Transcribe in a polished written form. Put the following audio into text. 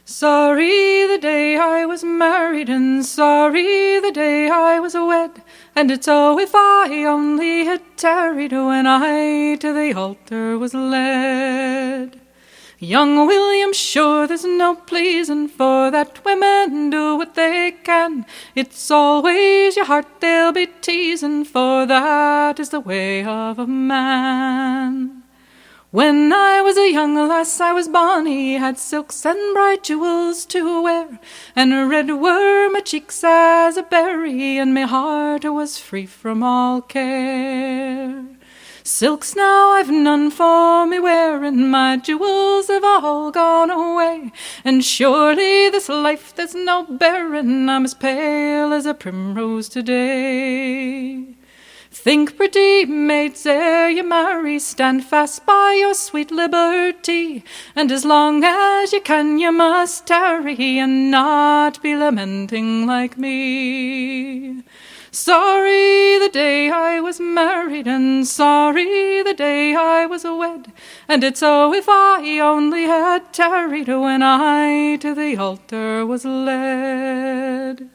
Sorry the day I was married, and sorry the day I was wed, and it's oh if I only had tarried when I to the altar was led. Young William, sure there's no pleasing, for that women do what they can. It's always your heart they'll be teasing, for that is the way of a man. When I was a young lass I was bonny, had silks and bright jewels to wear, and red were my cheeks as a berry, and my heart was free from all care. Silks now I've none for me wearing, my jewels have all gone away, and surely this life there's no bearing, I'm as pale as a primrose today. Think, pretty maids, ere you marry, stand fast by your sweet liberty, and as long as you can you must tarry, and not be lamenting like me. Sorry the day I was married, and sorry the day I was wed, and it's oh if I only had tarried when I to the altar was led.